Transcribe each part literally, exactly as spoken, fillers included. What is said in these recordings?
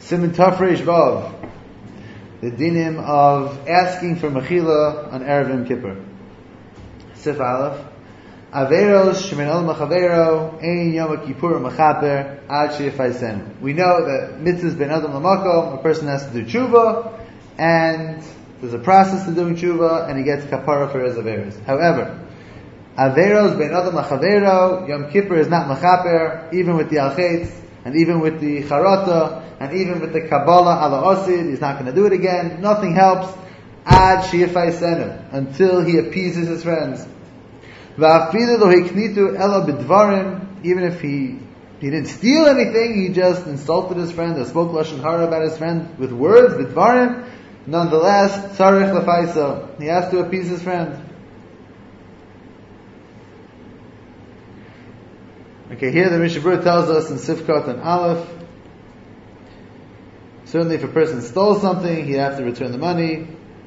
Siman Tafresh Vav. The dinim of asking for mechila on Erev Yom Kippur. Sif Aleph. Averos shemin ol machavero ein Yom Kippur mechaper ad sheyifaisen. We know that mitzvahs ben adam lamakom, a person has to do tshuva, and there's a process to doing tshuva, and he gets kapara for his averos. However, averos ben adam machavero, Yom Kippur is not mechaper, even with the alchetz, and even with the charata, and even with the Kabbalah ala osid, he's not going to do it again. Nothing helps. Ad sheyifaisen, until he appeases his friends. Va'afilu lo hiknitu ela b'dvarim, even if he he didn't steal anything, he just insulted his friend or spoke lashon hara about his friend with words b'dvarim. Nonetheless, tzarich lefaiso, he has to appease his friend. Okay, here the Mishnah Berurah tells us in Sifkot and Aleph. Certainly, if a person stole something, he'd have to return the money.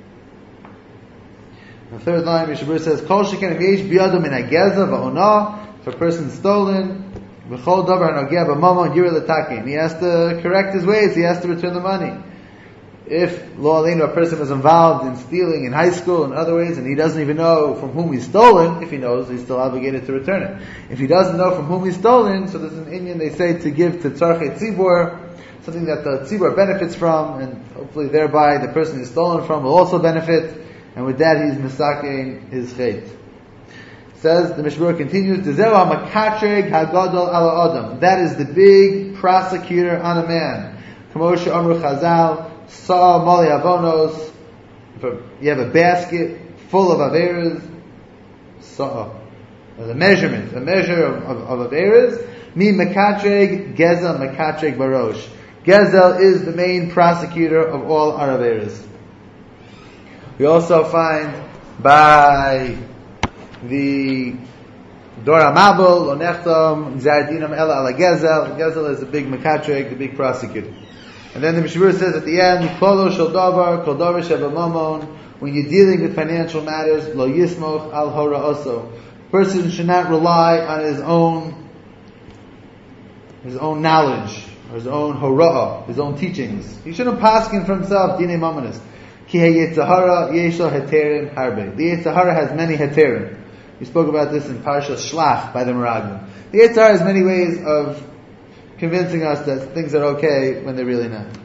The third line, Mishnah Berurah says, "Kol sheken v'yesh biyado min hageza va'ona." If a person's stolen, v'chol davar hanogeh b'mamon yireh l'takin. He has to correct his ways. He has to return the money. If lo aleinu, a person was involved in stealing in high school and other ways, and he doesn't even know from whom he's stolen, if he knows, he's still obligated to return it. If he doesn't know from whom he's stolen, so there's an Inyan they say to give to tzarchei tzibur, something that the tzibur benefits from, and hopefully thereby the person he's stolen from will also benefit, and with that he's misaking his chait. Says, the Mishnah Berurah continues, Dezehu ha-makatreg ha-gadol ala adam. That is the big prosecutor on a man. Kamosha Amru Chazal, Sa'a Mali Avonos. If you have a basket full of averas, Sa'a, a measurement, a measure of, of, of averas, Mi makatreg gezel makatreg barosh. Gezel is the main prosecutor of all our averas. We also find by the Dora Mabul, Onechtom, Zardinam Ela Ala Gezel. Gezel is the big makatreg, the big prosecutor. And then the Mishnah Berurah says at the end, Kolo shel davar, kol davar sheba mamon. When you're dealing with financial matters, lo yismoch al hora oso. Person should not rely on his own his own knowledge, or his own hora'ah, his own teachings. He shouldn't paskin for himself, dinei mamonis. Ki ha-yetzahara yesho heterim harbe. The Yetzahara has many heterim. We spoke about this in Parshas Shlach by the Meraglim. The Yetzahara has many ways of convincing us that things are okay when they're really not.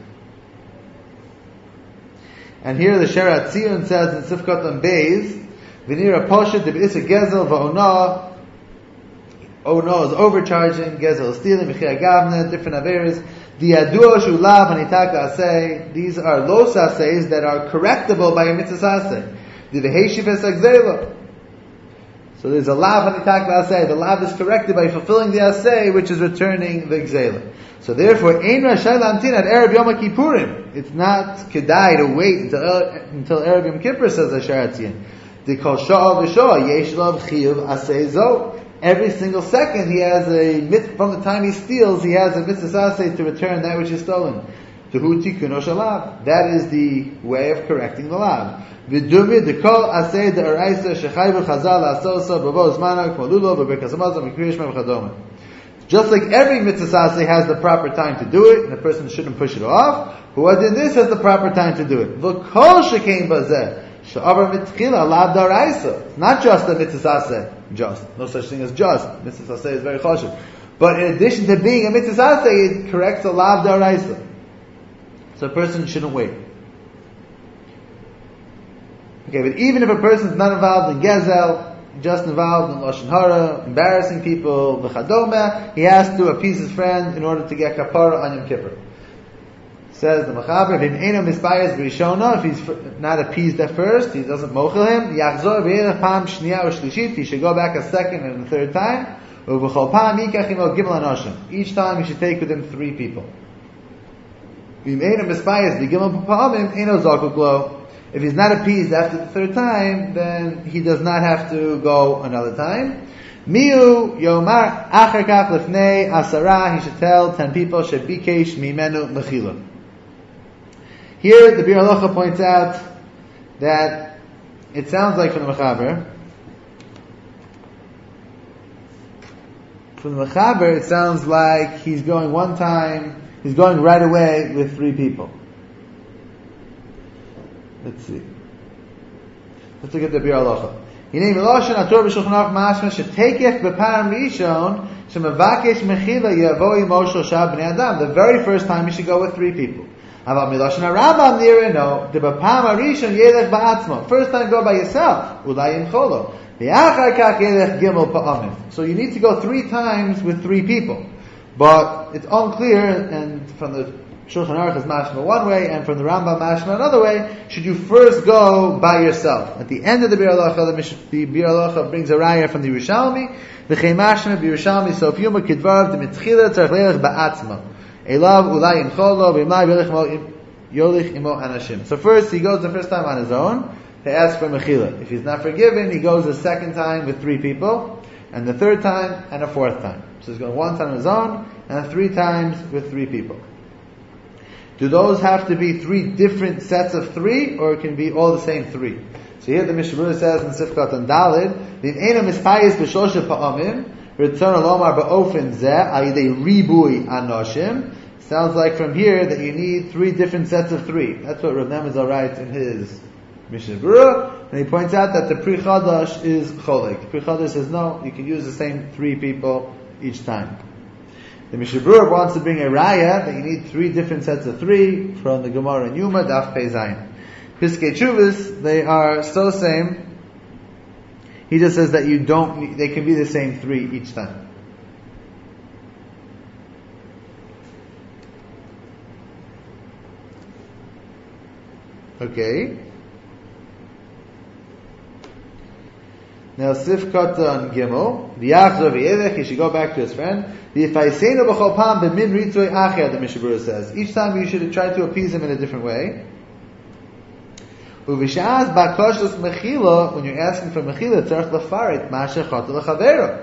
And here the Sherat Zion says in Sifkot on Beis, V'nira poshet d'b'isa gezel v'ona. Ono is overcharging, gezel is stealing, Mechia Gavna, different averas. Diyaduo shulav hanitaka asay. These are los asays that are correctable by a mitzvah asay. Diveheshiv es agzela. So there's a lav hanitaka asay. The lav is corrected by fulfilling the asay, which is returning the gzela. So therefore, ein rashay lamtin at Erev Yom Kippurim. It's not kedai to wait until until Erev Yom Kippur, says the Sharatzian. The kol sha'ah v'sha'ah yesh lav chiyuv asay zo. Every single second he has a mit from the time he steals, he has a mitzvah asay to return that which is stolen. Tehu tikuno shalav. That is the way of correcting the lav. V'dumi dekol asay de'araisa shechayvu chazal asosa b'vo zmana k'malulo b'berkas hamazon b'kriya shema v'chadoma. Just like every mitzvah asay has the proper time to do it, and a person shouldn't push it off, who in this has the proper time to do it. V'kol shekein bazeh. It's not just a mitzvah aseh, just. No such thing as just. Mitzvah aseh is very choshev. But in addition to being a mitzvah aseh, it corrects a lav daraisa. So a person shouldn't wait. Okay, but even if a person is not involved in gezel, just involved in lashon hara, embarrassing people, v'chadoma, he has to appease his friend in order to get kapara on Yom Kippur. Says the Mechaber, if he's not appeased at first, he doesn't mochel him, he should go back a second and a third time. Each time he should take with him three people. If he's not appeased after the third time, then he does not have to go another time. Miu Yomar Acher Kach Lefnei Asara, he should tell ten people, Shebikesh Mimenu Mechila. Here, the Bir Halacha points out that it sounds like from the Mechaber From the Mechaber, it sounds like he's going one time, he's going right away with three people. Let's see. Let's look at the Bir Halacha. Hinei Miloshen Ator b'Shulchan Aruch mashma shetekef b'param rishon shemavakesh mechila yavoi moshe shab bnei adam. The very first time you should go with three people. Aval Miloshen HaRambam nira no. The b'param rishon yelech ba'atzmo. First time go by yourself. Ulay imcholo. V'achar kach yelech gimel pa'amim. So you need to go three times with three people. But it's unclear, and from the Shulchan Aruch is mashma one way, and from the Rambam mashma another way. Should you first go by yourself? At the end of the Bir Halacha, the Bir Halacha brings a raya from the Yerushalmi. The Mashma Yerushalmi Sof Yuma Kidvar the Mitchila Tzarich Leilach Ba'atzma Elav Ulay Imcholo B'Imlay Belich Yolich Imo Anashim. So first he goes the first time on his own to ask for Mechila. If he's not forgiven, he goes the second time with three people, and the third time and a fourth time. So he's going one time on his own and three times with three people. Do those have to be three different sets of three, or it can be all the same three? So here the Mishnah Berurah says in Sifkat and Dalid, "V'im ena mispayis b'shosha pa'amim, return alomar ba'ofen zeh, ayidei ribui anoshim." Sounds like from here that you need three different sets of three. That's what Rav Nemazal writes in his Mishnah Berurah, and he points out that the Pri Chadash is cholek. The Pri Chadash says no, you can use the same three people each time. The Mishnah Berurah wants to bring a raya that you need three different sets of three from the Gemara and Yuma, Daf Pei Zayin. Piskei Teshuvos, they are so same. He just says that you don't need, they can be the same three each time. Okay. Now Sifkata on Gimel, V'yachzor v'yelech, he should go back to his friend. V'yifayiseinu b'chol pam b'min ritzoi acher, the Mishnah Berurah says. Each time you should try to appease him in a different way. U'v'sha'az ba'koshos mechila, when you're asking for mechila, tzarech lefarit, ma'asher chata l'chavero.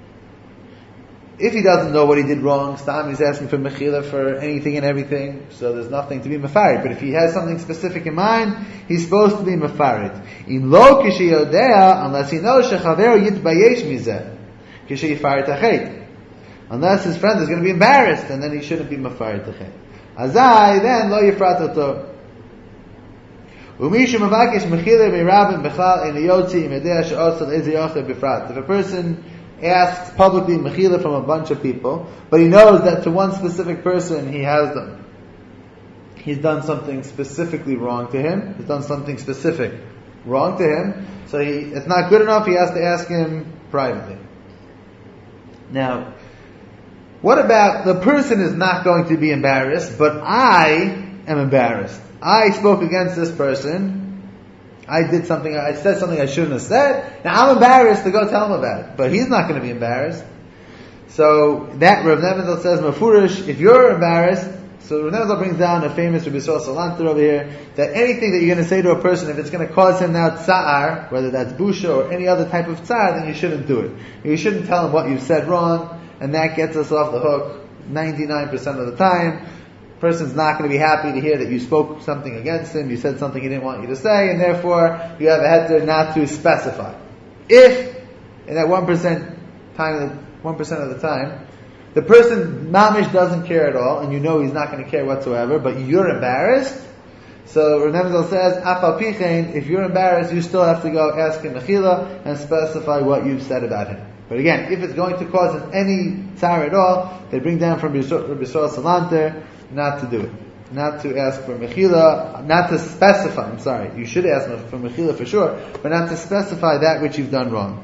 If he doesn't know what he did wrong, Stam he's asking for mechila for anything and everything, so there's nothing to be mefarid. But if he has something specific in mind, he's supposed to be mefarid. In lo kishiyodea, unless he knows shechaveru yitbayesh mizeh, kishiyifarid tachet. Unless his friend is going to be embarrassed, and then he shouldn't be mefarid tachet. Azai, then lo yifrat oto. Umishu mavakish mechila mirabim bechal en yotzi imedea she'osel eziyoche bifrat. If a person asks publicly mechila from a bunch of people, but he knows that to one specific person he has them. He's done something specifically wrong to him. He's done something specific wrong to him. So he, it's not good enough. He has to ask him privately. Now, what about the person is not going to be embarrassed, but I am embarrassed. I spoke against this person. I did something, I said something I shouldn't have said. Now I'm embarrassed to go tell him about it. But he's not going to be embarrassed. So that Rav Nebenzahl says, Mafurish, if you're embarrassed, so Rav Nebenzahl brings down a famous Rabbi Yisrael Salanter over here, that anything that you're going to say to a person, if it's going to cause him now tsa'ar, whether that's busha or any other type of tsa'ar, then you shouldn't do it. You shouldn't tell him what you've said wrong, and that gets us off the hook ninety-nine percent of the time. Person's not going to be happy to hear that you spoke something against him, you said something he didn't want you to say, and therefore you have a heter not to specify. If, in that one percent time, one percent of the time, the person mamish doesn't care at all, and you know he's not going to care whatsoever, but you're embarrassed, so Rav Nebenzahl says, Afal Pichein, if you're embarrassed, you still have to go ask him mechila and specify what you've said about him. But again, if it's going to cause him any tsar at all, they bring down from Rabbi Yisrael Salanter, not to do it. Not to ask for mechila, not to specify, I'm sorry, you should ask for mechila for sure, but not to specify that which you've done wrong.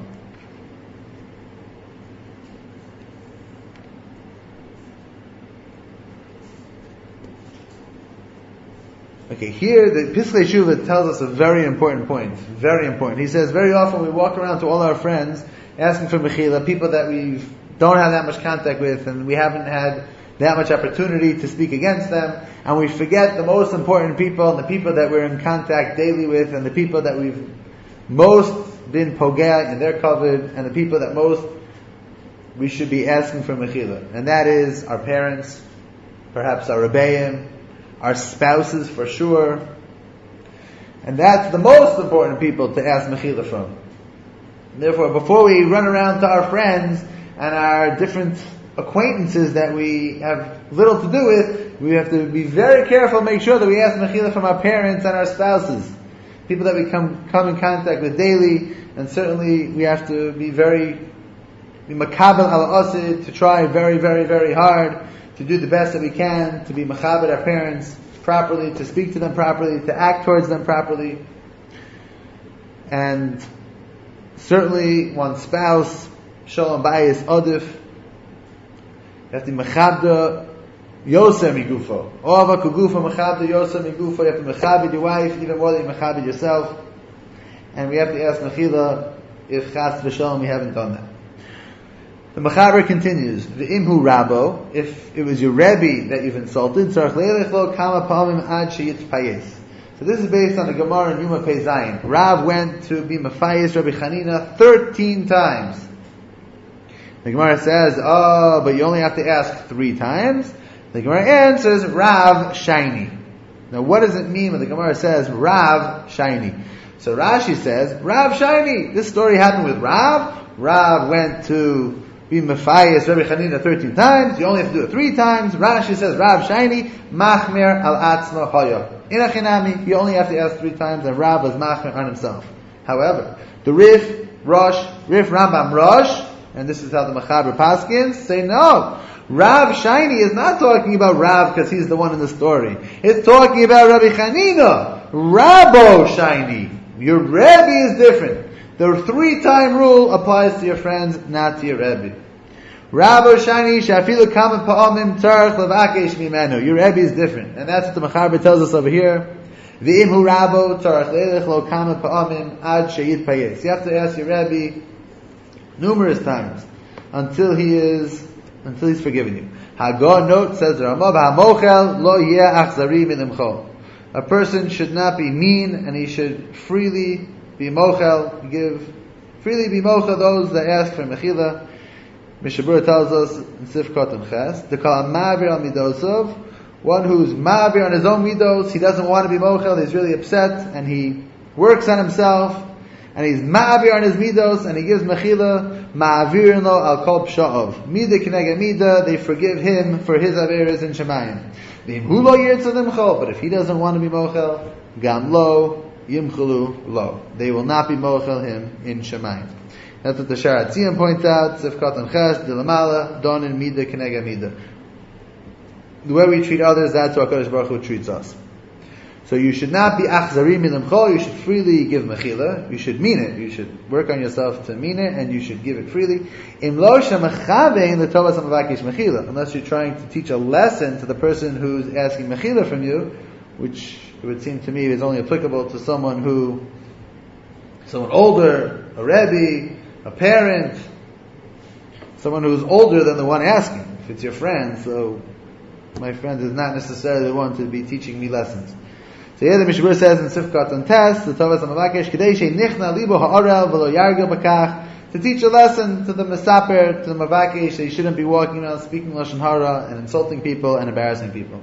Okay, here the Piskei Teshuvos tells us a very important point. Very important. He says very often we walk around to all our friends asking for mechila, people that we don't have that much contact with and we haven't had that much opportunity to speak against them, and we forget the most important people and the people that we're in contact daily with and the people that we've most been pogea in their kavod and the people that most we should be asking for mechila. And that is our parents, perhaps our rebbeim, our spouses for sure. And that's the most important people to ask mechila from. And therefore, before we run around to our friends and our different acquaintances that we have little to do with, we have to be very careful, make sure that we ask mechila from our parents and our spouses, people that we come come in contact with daily, and certainly we have to be very be makabel al asid, to try very, very, very hard to do the best that we can, to be makabel our parents properly, to speak to them properly, to act towards them properly. And certainly one spouse, shalom bayis odif, you have to mechabda yoser migufo. Ova kugufa mechabda yoser migufo. You have to mechabed your wife even more than you mechabed yourself. And we have to ask mechila if chas v'shalom we haven't done that. The Mechaber continues, V'imhu Rabo, if it was your Rebbe that you've insulted, tzarich leilechlo kama pa'amim ad sheyitpayes. So this is based on the Gemara in Yuma Pei Zayin. Rav went to be Mefayes Rabbi Chanina thirteen times. The Gemara says, oh, but you only have to ask three times. The Gemara answers, Rav Shiny. Now what does it mean when the Gemara says, Rav Shiny? So Rashi says, Rav Shiny. This story happened with Rav. Rav went to be Mefayes Rabbi Chanina thirteen times. You only have to do it three times. Rashi says, Rav Shiny, Machmer al Atzma Hoya. Inachinami, you only have to ask three times, and Rav was Machmer on himself. However, the Rif, Rosh, Rif Rambam Rosh, and this is how the Mechaber Paskins say no. Rav Shiny is not talking about Rav because he's the one in the story. It's talking about Rabbi Chanina. Rabo Shiny. Your Rebbe is different. The three-time rule applies to your friends, not to your Rebbe. Rabo Shani shafilu kama pa'amim tzarich levakesh mimenu. Your Rebbe is different, and that's what the Mechaber tells us over here. V'imhu Rabo tzarich leilech lo kama pa'amim ad sheyit payes. You have to ask your Rebbe numerous times until he is until he's forgiven you. Hagon note says Ramah b'hamochel lo yeh achzari minimcho. A person should not be mean, and he should freely be mochel, give, freely be mochel those that ask for mechila. Mishabura tells us in Sifkot and Ches, to call a ma'avir al midosov, one who's ma'avir on his own midos, he doesn't want to be mochel, he's really upset, and he works on himself, and he's ma'avir on his midos, and he gives mechila, ma'avir lo al kol psha'ov. Mida kinega mida, they forgive him for his averes in Shemayim. V'im lo yirtzadim, but if he doesn't want to be mochel, gam lo, Yimchulu lo. They will not be mochel him in Shemayim. That's what the Sharat Zion points out. Sifkat and Ches, Dilamala, Donin, Mida, Kenega, Mida. The way we treat others, that's how HaKadosh Baruch Hu treats us. So you should not be achzari milimcho, you should freely give mechila. You should mean it. You should work on yourself to mean it, and you should give it freely. Im lo shemechavein l'tovas ha'mavakish mechila. Unless you're trying to teach a lesson to the person who's asking mechila from you, which it would seem to me is only applicable to someone who, someone older, a rebbe, a parent, someone who's older than the one asking. If it's your friend, so my friend is not necessarily the one to be teaching me lessons. So here the Mishabur says in Sifkat and Tes, the Tovas HaMavakesh, Kedei she'nichna libo ha'orel v'lo yargil bakach, to teach a lesson to the Mesaper, to the Mavakesh, that you shouldn't be walking around speaking Lashon Hara and insulting people and embarrassing people.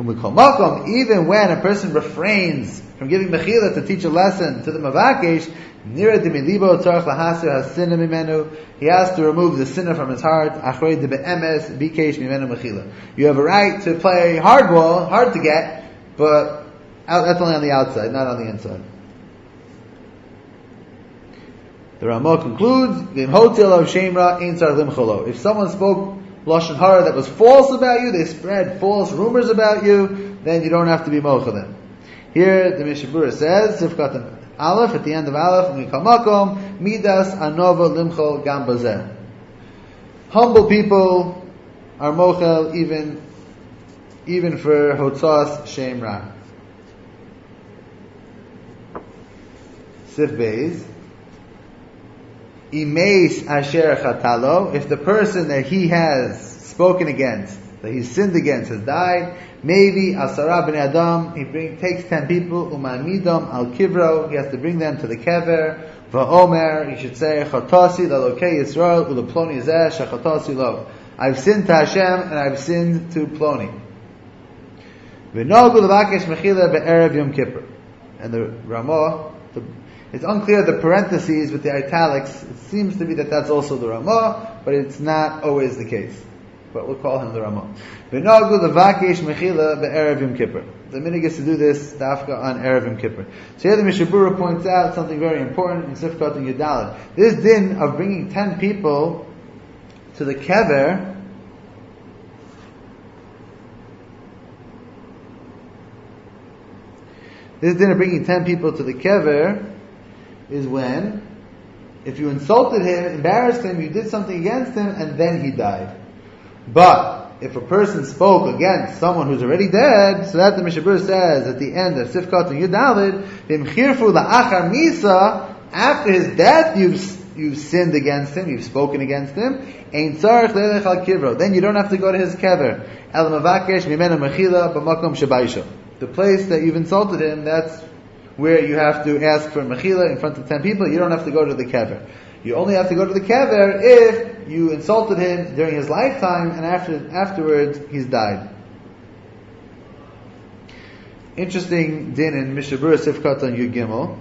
Even when a person refrains from giving mechila to teach a lesson to the Mavakesh, Nira demilibo tzarich lahasir hasina mimenu, he has to remove the sinner from his heart. Achrei de be'emes bikesh mimenu mechila. You have a right to play hardball, hard to get, but that's only on the outside, not on the inside. The Ramah concludes, if someone spoke Lashon Hara that was false about you, they spread false rumors about you, then you don't have to be mochel them. Here the Mishabura says, Sifkat Aleph, at the end of Aleph, Midas Anova Limchol Gam Bazeh. Humble people are mochel even, even for Hotzas Shem Ra. Sif Beis. Imeis Asher Chatalo, if the person that he has spoken against, that he's sinned against, has died, maybe Asara B'nei Adam, he bring, takes ten people, Umanidam Al Kivro, he has to bring them to the Kever, Va'omer, he should say, Chatasi Lalokei Yisrael, Ulaploni Zeh, Shachatasi Lo. I've sinned to Hashem, and I've sinned to Ploni. V'nogu L'vakesh Mechila Be'erev Yom Kippur. And the Ramah, the It's unclear the parentheses with the italics. It seems to be that that's also the Ramah, but it's not always the case. But we'll call him the Ramah. V'nagu levakesh mechila be'erev Yom Kippur. The minhag is to do this dafka on Erev Yom Kippur. So here the Mishabura points out something very important in Sifkat and Yudalad. This din of bringing ten people to the kever This din of bringing ten people to the kever is when, if you insulted him, embarrassed him, you did something against him, and then he died. But if a person spoke against someone who's already dead, so that the Mishabur says at the end of Sifkat and Yudalid, V'imchirfu la'achar misa, after his death you've you've sinned against him, you've spoken against him, Ein tzarech le'elech al kivro, then you don't have to go to his kever. El mavakesh mimenu mechila b'makom shebaisho. The place that you've insulted him, that's where you have to ask for mechila in front of ten people. You don't have to go to the kever. You only have to go to the kever if you insulted him during his lifetime and after afterwards he's died. Interesting din in Mishabura Sifkat on Yud Gimel.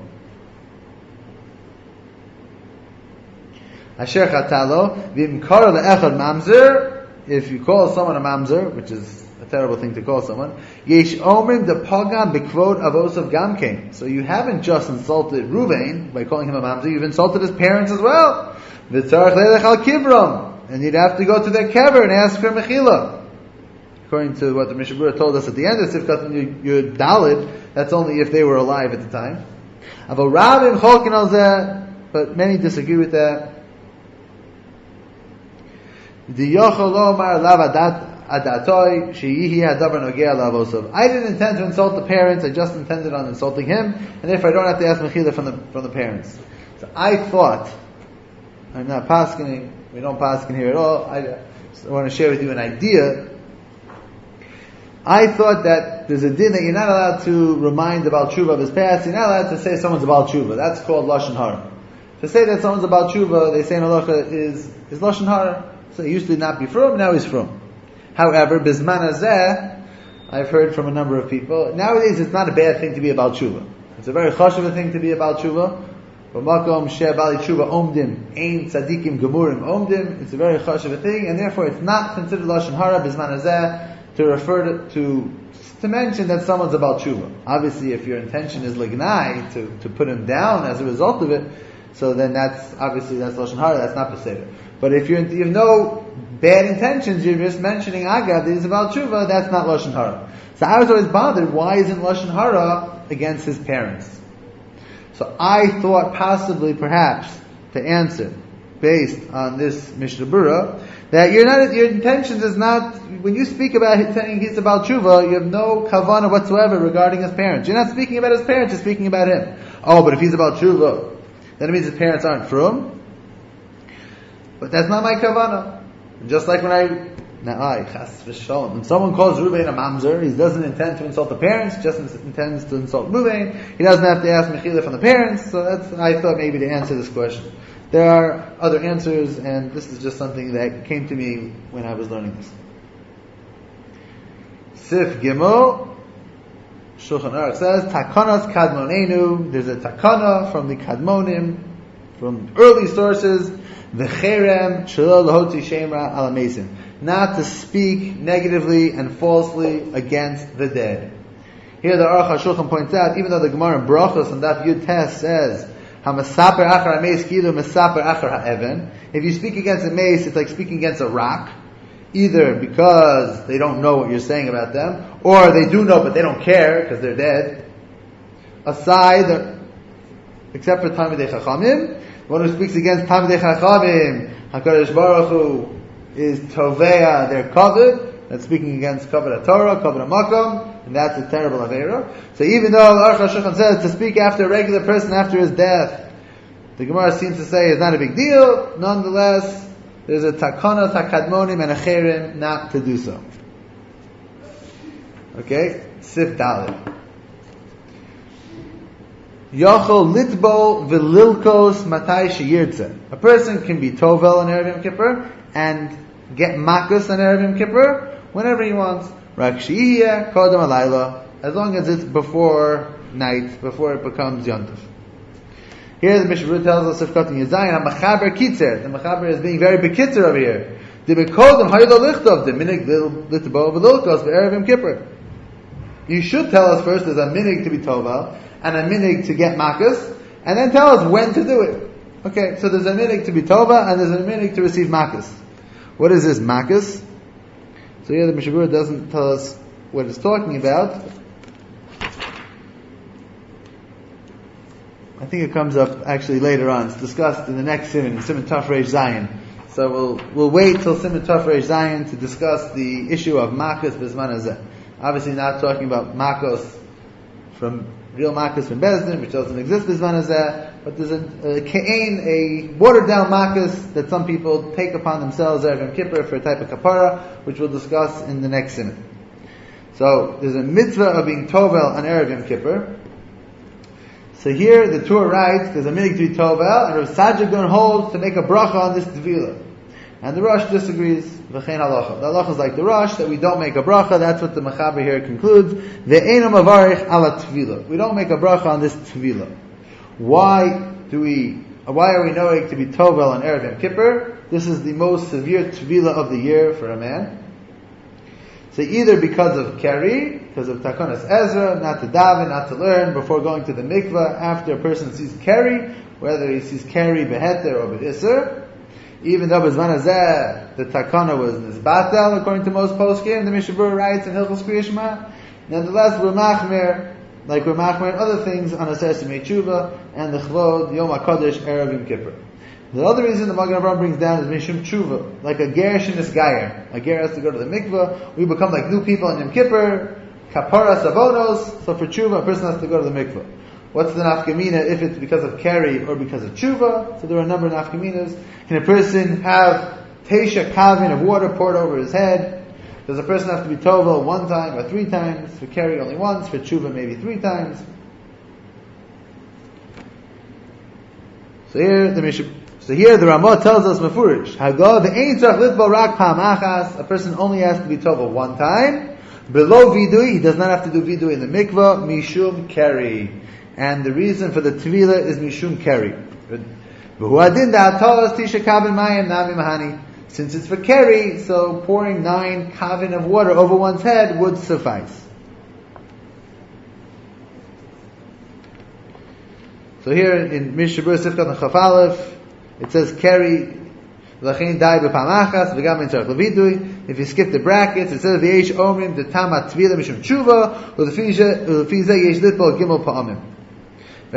Asher chatalo v'imkara le'echad mamzer. If you call someone a mamzer, which is a terrible thing to call someone, yesh omrim de pagam bekvod avosav gamkein. So you haven't just insulted Ruvain by calling him a mamzer, you've insulted his parents as well. V'tzarech leilech al kivram, and you'd have to go to their kever and ask for mechila. According to what the Mishabura told us at the end of Sifkat and Yud Dalid, that's only if they were alive at the time. Avo rabim cholkin al zeh, but many disagree with that. The yochol omar lavadat. I didn't intend to insult the parents, I just intended on insulting him, and therefore I don't have to ask mechila from the from the parents. So I thought, I'm not paskening, we don't pasken here at all, I, I want to share with you an idea. I thought that there's a din that you're not allowed to remind the Baal Tshuva of his past, you're not allowed to say someone's a Baal Tshuva, that's called Lashon Hara. To say that someone's a Baal Tshuva, they say in halacha, is, is Lashon Hara. So he used to not be from, now he's from. However, Bizman Hazeh, I've heard from a number of people, nowadays it's not a bad thing to be a Baal Tshuva. It's a very chashuv thing to be a Baal Tshuva. B'makom she Bali Tshuva omdim, ein tzadikim gemurim omdim. It's a very chashuv thing, and therefore it's not considered Lashon Hara, Bizman Hazeh, to refer to, to, to mention that someone's a Baal Tshuva. Obviously, if your intention is lignai, to, to put him down as a result of it, so then that's, obviously that's Lashon Hara, that's not Peseder. But if you're, you have no bad intentions, you're just mentioning Agav, that he's about Tshuva, that's not Lashon Hara. So I was always bothered, why isn't Lashon Hara against his parents? So I thought possibly, perhaps, to answer, based on this Mishnah Berurah, that you're not, your intentions is not, when you speak about him saying he's about Tshuva, you have no kavanah whatsoever regarding his parents. You're not speaking about his parents, you're speaking about him. Oh, but if he's about Tshuva, then it means his parents aren't from. But that's not my kavanah. Just like when I, na'ai, chas v'shalom, when someone calls Ruvain a mamzer, he doesn't intend to insult the parents, just intends to insult Ruvain. He doesn't have to ask mechila from the parents. So that's, I thought maybe to answer this question. There are other answers, and this is just something that came to me when I was learning this. Sif Gimel, Shulchan Aruch says, Takanas Kadmonenu, there's a takana from the Kadmonim, from early sources, V'cherem shalol lahotzi shemra al hamesim, not to speak negatively and falsely against the dead. Here the Aruch HaShulchan points out, even though the Gemara in Brachos on Daf Yud Tes says, Hamasaper achar hameis kilu masaper achar ha'even, if you speak against a mace, it's like speaking against a rock, either because they don't know what you're saying about them, or they do know but they don't care because they're dead. Aside, except for Talmidei Chachamim, one who speaks against Talmidei Chachamim, HaKadosh Baruch Hu is Tovea, they're covered. That's speaking against Kavod HaTorah, Kavod HaMakom, and that's a terrible Aveira. So even though Aruch HaShulchan says to speak after a regular person after his death, the Gemara seems to say is not a big deal, nonetheless, there's a takana, takadmonim, and a cherim not to do so. Okay? Sif Dalet. Yochel litbo v'lilkos matai sheyirtze. A person can be tovel on Erev Yom Kippur and get makus on Erev Yom Kippur whenever he wants. Rak she'iyeh kodem alayla, as long as it's before night, before it becomes yontif. Here the Mishnah Berurah tells us, Sifkat in Yazayin, HaMachaber Kitzer. The Machaber is being very bekitzer over here. The Bekodim Haydo Lichtov, the Minig Litbo V'Lilkos V'Erev Yom Kippur. You should tell us first there's a minig to be tovel, and a minig to get makas, and then tell us when to do it. Okay, so there's a minig to be tova, and there's a minig to receive makas. What is this makas? So here the Mishnah Berurah doesn't tell us what it's talking about. I think it comes up actually later on. It's discussed in the next Siman, Siman Taf Reish Zayin. So we'll we'll wait till Siman Taf Reish Zayin to discuss the issue of makas b'zman hazeh. Obviously not talking about makos from real makos from Bezdin, which doesn't exist b'zman hazeh, but there's a, a ke'en, a watered down makas that some people take upon themselves Erev Yom Kippur for a type of kapara, which we'll discuss in the next Siman. So there's a mitzvah of being tovel on Erev Yom Kippur. So here the Torah writes there's a minig to be tovel, and Rav Sajjagon holds to make a bracha on this tevilah. And the Rosh disagrees. V'chein halacha. The halacha is like the Rosh, that we don't make a bracha. That's what the Machaber here concludes. Ve'eino mavarich ala tevilah. We don't make a bracha on this tevilah. Why do we? Why are we knowing to be tovel on Erev Yom Kippur? This is the most severe tevilah of the year for a man. So either because of keri, because of Takonas Ezra, not to daven, not to learn before going to the mikveh, after a person sees keri, whether he sees keri beheter or b'isser, even though b'zman hazeh the takana was nizbatel according to most poskim, the Mishnah Berurah writes in Hilchos Kriya Shema, nonetheless we're machmer, like we're machmer and other things on Aseret Yemei Tshuva and the Chavod Yom HaKadosh Erev Yom Kippur. The other reason the Magen Avraham brings down is Mishum Tshuva, like a ger shenis gayer. A ger has to go to the mikveh, we become like new people on Yom Kippur, kapara savonos, so for Tshuva a person has to go to the mikveh. What's the nafkamina if it's because of keri or because of tshuva? So there are a number of nafkaminas. Can a person have teisha kavin of water poured over his head? Does a person have to be tovel one time or three times? For keri only once, for tshuva maybe three times. So here the Mishnah, so here the Ramah tells us mefurish, Hagah ve'ein tzarich litbal rak pam achas. A person only has to be tovel one time. Below vidui, he does not have to do vidui in the mikvah. Mishum keri. And the reason for the tevilah is mishum keri. Since it's for keri, so pouring nine kavin of water over one's head would suffice. So here in Mishnah Berurah Sifkat and Chaf Aleph, it says keri. If you skip the brackets, it says v'yesh omrim the tamat tevilah mishum tshuva or the fizeh yesh litbal gimel pa'amim. The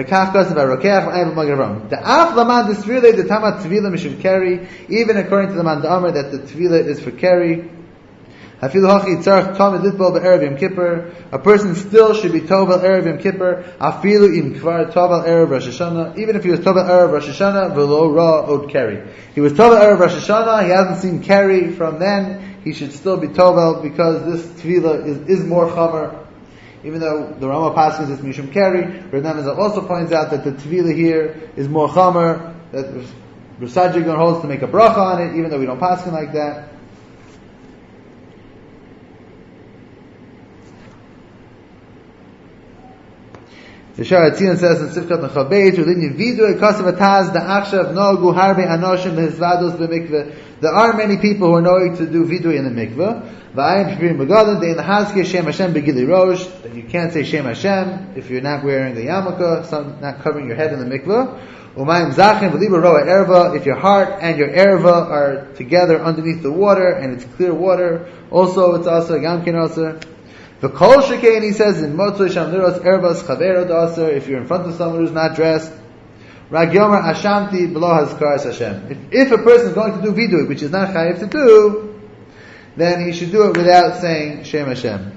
af laman disrele the tamat tevilah mishum keri, even according to the man da'amar that the tevilah is for keri. Hafilu hachi tzarich tamid litbal be'erev Yom Kippur. A person still should be tovel erev Yom Kippur. Afilu im kvar tovel erev Rosh Hashanah. Even if he was tovel erev Rosh Hashanah, v'lo ra od keri. He was tovel erev Rosh Hashanah. He hasn't seen keri from then. He should still be tovel because this tevilah is, is more chamer. Even though the Rama passes is mishum keri, Rav Nemes also points out that the tevilah here is more chamer. That Rav Sajjagon holds to make a bracha on it, even though we don't pass like that. The Shara Tzina says in Sifkat Nechabeit, "Ulin yividu ekasav ataz da'achshav nogu harbe anoshim behizvados b'mikveh." There are many people who are knowing to do vidui in the mikveh. V'ayim shpirim begadim dein lahazke Shem Hashem begili rosh. That you can't say Shem Hashem if you're not wearing the yarmulke, so not covering your head in the mikveh. Umayim zachem v'liba roa erva. If your heart and your erva are together underneath the water and it's clear water, also it's also gamkin also. The kol shekain, he says in Motzoi Sham Liros Ervas Chavero Daser, if you're in front of someone who's not dressed, Rag Yomer Ashamti Below Hazkaras Hashem. If, if a person is going to do vidui, which is not chayiv to do, then he should do it without saying Shem Hashem.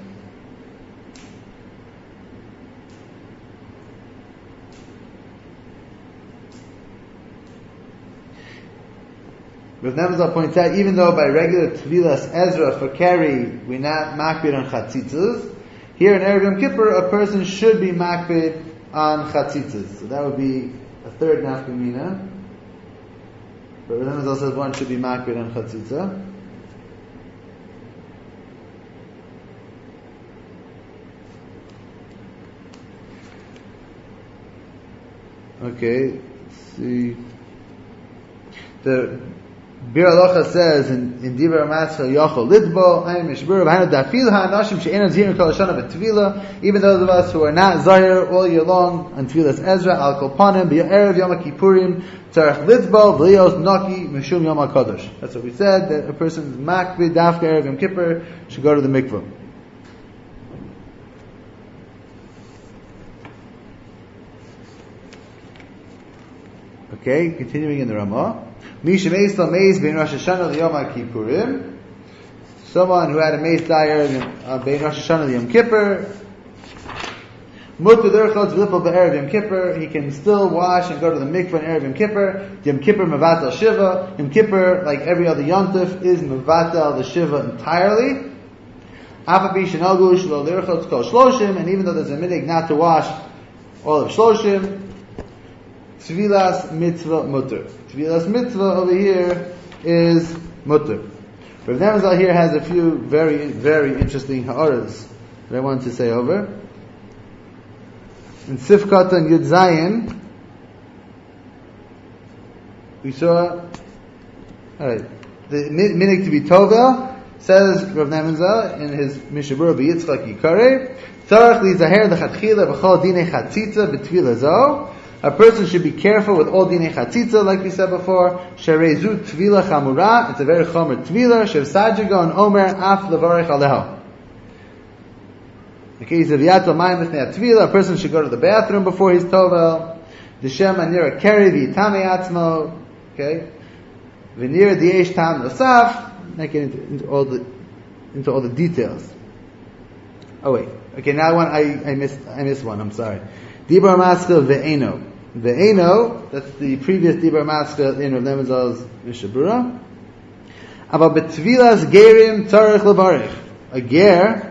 Rav Nemes points out, even though by regular Tevilas Ezra for keri we're not makbid on chatzitzas, here in Erev Yom Kippur a person should be makbid on chatzitzas. So that would be a third nafkamina. But Rav Nemes also says one should be makbid on chatzitza. Okay. Let's see. The Bir Halacha says in in Divrei Matzah Yochel Lidbo I'm Mishbur V'Hanu Dafil HaNashim She'enon Zirin Kol Hashana B'Tvila. Even those of us who are not Zahir all year long on Tvilas Ezra Al Kol Panim B'Erev Yom Kippurim Tzarech Lidbo V'Lios Naki Mishum Yom HaKadosh. That's what we said, that a person's Makbid Dafka Erev Yom Kippur should go to the mikvah. Okay, continuing in the Ramah. Misha Meis Lo Meis Bein Rosh Hashanah L'Yom HaKippurim. Someone who had a Meis Dayer uh, Bein Rosh Hashanah L'Yom Kippur. Mutter Derchot V'Lipol Be'erev Yom Kippur. He can still wash and go to the mikvah in Erev Yom Kippur. Yom Kippur Mevatel Shiva. Yom Kippur, like every other Yom Tov, is Mevatel the Shiva entirely. Afapi Shenogu Shlo Derchot Kol Shloshim. And even though there's a minig not to wash all of Shloshim, Tvilas Mitzvah Mutter. Tvilas Mitzvah over here is Mutter. Rav Nemazal here has a few very, very interesting ha'aras that I want to say over. In Sifkat and Yud Zayin, we saw, alright, the minig to be Tovel, says Rav Nemazal in his Mishabura B'Yitzchak Yikareh, Tzarech li zaher l'chatchila b'chol dinei chatzitza b'tvila zo. A person should be careful with all dinei chatzitza, like we said before. Sherezu tvila chamura. It's a very chomer tvila. Shev sajigo and omer af levarech aleho. In the case of yato mayim lifnei tvila, a person should go to the bathroom before he's tovel. D'shem anira keri v'yitame atzmo. Okay. V'nira di'esh tam nosaf. Not get into, into all the into all the details. Oh wait. Okay. Now one I I missed I missed one. I'm sorry. Dibur Maska ve'eno. Ve'eno, that's the previous Dibur Maska in Rav Nemazal's Mishabura. About betvilas gerim tzarech levarich. A ger,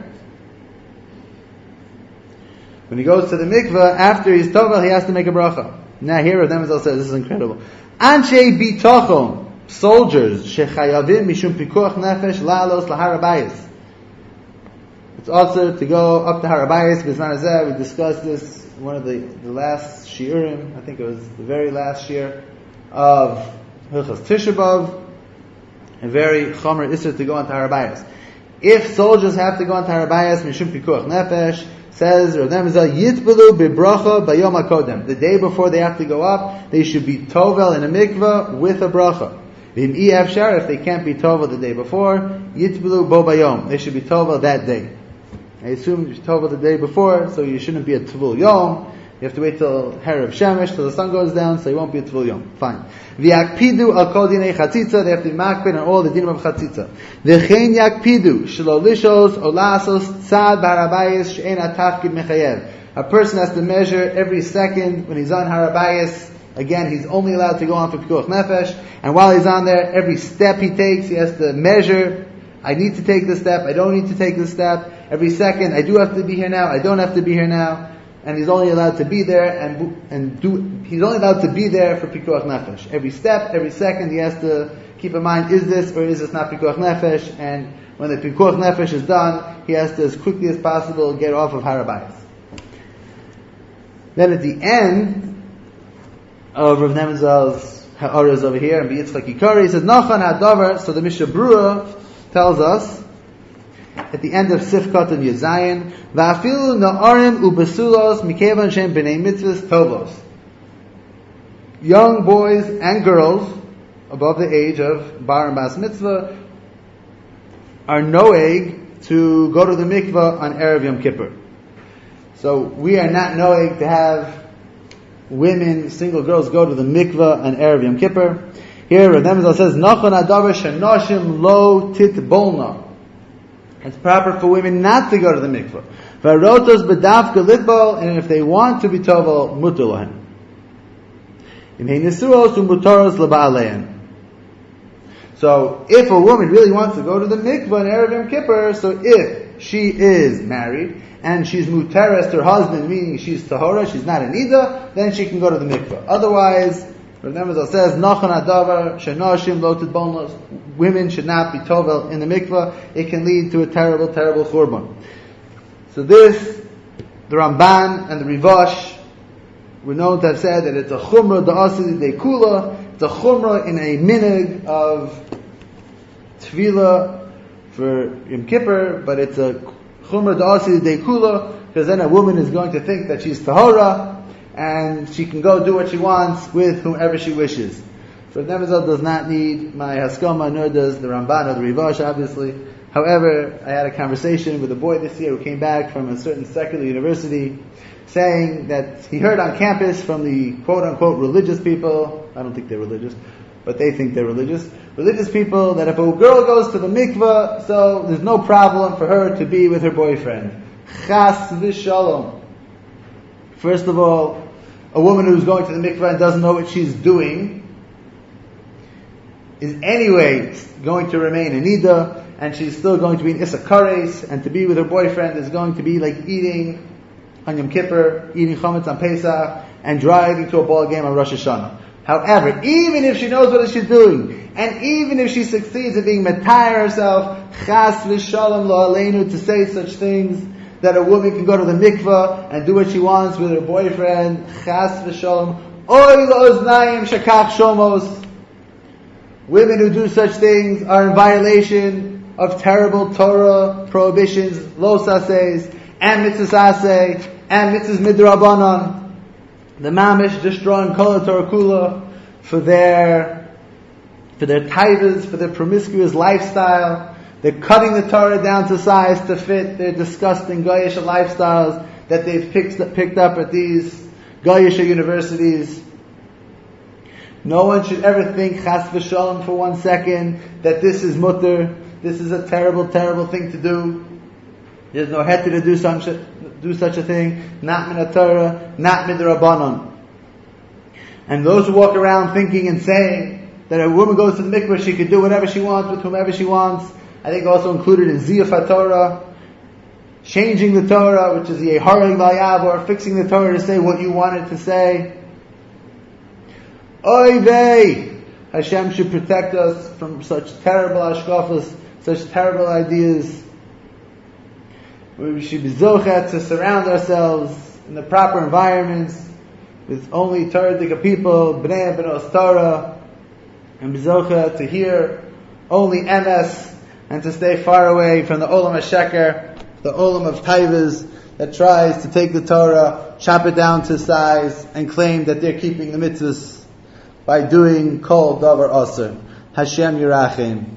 when he goes to the mikveh, after he's tovel, he has to make a bracha. Now here Rav Nemazal says, this is incredible. Anshe bitochon, soldiers, shechayavim mishum pikuach nefesh la'alos lahar habayis. It's also to go up to Har Habayis. B'zman hazeh, we discussed this in one of the, the last shiurim. I think it was the very last shiur of Hilchos Tisha B'Av. A very chomer isser to go onto Har Habayis. If soldiers have to go onto Har Habayis, mishum pikuach nefesh, says Rav Nemazal, yitbelu bibracha bayom hakodem. The day before they have to go up, they should be tovel in a mikveh with a bracha. If they can't be tovel the day before, yitbelu bo bayom. They should be tovel that day. I assume you're tovel the day before, so you shouldn't be a tvul yom. You have to wait till Herav Shemesh, till the sun goes down, so you won't be a tvul yom. Fine. V'yakpidu al kol dinei chatzitza, they have to be makpid on all the dinim of chatzitza. V'chein yakpidu, shelo lishos o lasos tzad b'har habayis she'en atafkid mechayev. A person has to measure every second when he's on Har Habayis. Again, he's only allowed to go on for pikuach nefesh, and while he's on there, every step he takes, he has to measure. I need to take this step, I don't need to take this step. Every second, I do have to be here now, I don't have to be here now. And he's only allowed to be there and and do. He's only allowed to be there for pikuach nefesh. Every step, every second, he has to keep in mind: is this or is this not pikuach nefesh? And when the pikuach nefesh is done, he has to, as quickly as possible, get off of Har Habayis. Then at the end of Rav Nemazal's ha'aras over here, and B'Yitzchak Yikari, he says, Nachan ha'davar. So the Mishnah Berurah tells us at the end of Sifkat and Yezayin, Va'afilu na'arim u'besulos mikevan shem b'nei mitzvahs tovos. Young boys and girls above the age of bar and bas mitzvah are noeg to go to the mikvah on Erev Yom Kippur. So we are not noeg to have women, single girls, go to the mikvah on Erev Yom Kippur. Here Rav Nemazal says, Nachon hadavar shenoshim lo titbolna. It's proper for women not to go to the mikvah. V'arotos b'dafka litbol, and if they want to be tovel, mutar lahem. Imhei nesuos u'mutaros leba'alein. So, if a woman really wants to go to the mikvah in Erev Yom Kippur, so if she is married and she's mutaras to her husband, meaning she's tahora, she's not an ida, then she can go to the mikvah. Otherwise, Rav Nemazal says, Nachon hadavar shenoshim lo titbolnos. Women should not be tovel in the mikvah. It can lead to a terrible, terrible churban. So this, the Ramban and the Rivash we're known to have said that it's a chumrah da'asili de kula. It's a chumrah in a minig of tefillah for Yom Kippur, but it's a chumrah da'asili de kula, because then a woman is going to think that she's tahora, and she can go do what she wants with whomever she wishes. So Nemazal does not need my haskama, nor does the Ramban or the Rivash, obviously. However, I had a conversation with a boy this year who came back from a certain secular university, saying that he heard on campus from the quote-unquote religious people, I don't think they're religious, but they think they're religious, religious people, that if a girl goes to the mikveh, so there's no problem for her to be with her boyfriend. Chas v'shalom. First of all, a woman who's going to the mikveh and doesn't know what she's doing is anyway going to remain in Nida, and she's still going to be in Issachar, and to be with her boyfriend is going to be like eating on Yom Kippur, eating chametz on Pesach, and driving to a ball game on Rosh Hashanah. However, even if she knows what she's doing, and even if she succeeds at being metayr herself, chas v'shalom lo aleinu, to say such things, that a woman can go to the mikveh and do what she wants with her boyfriend, chas v'shalom, oy la'oznayim shakach shomos. Women who do such things are in violation of terrible Torah prohibitions, lo saseis, and mitzvahs aseh, and mitzvahs midrabanan. The mamish destroying kol Torah kula for their for their taivas, for their promiscuous lifestyle. They're cutting the Torah down to size to fit their disgusting goyish lifestyles that they've picked up, picked up at these goyish universities. No one should ever think, chas v'shalom, for one second, that this is mutter, this is a terrible, terrible thing to do. There's no heter to do such a, do such a thing, not min Torah, not min Rabbanon. And those who walk around thinking and saying that a woman goes to the mikveh, she can do whatever she wants with whomever she wants, I think also included in Ziyaf HaTorah, changing the Torah, which is the Yehareg Vayav, or fixing the Torah to say what you want it to say. Oy vey! Hashem should protect us from such terrible ashkafas, such terrible ideas. We should be zochet to surround ourselves in the proper environments with only Torah-dika people, bnei and benos Torah, and be zochet to hear only M S, and to stay far away from the olam hasheker, the olam of taivas that tries to take the Torah, chop it down to size, and claim that they're keeping the mitzvahs by doing kol davar aser. Hashem Yirachim.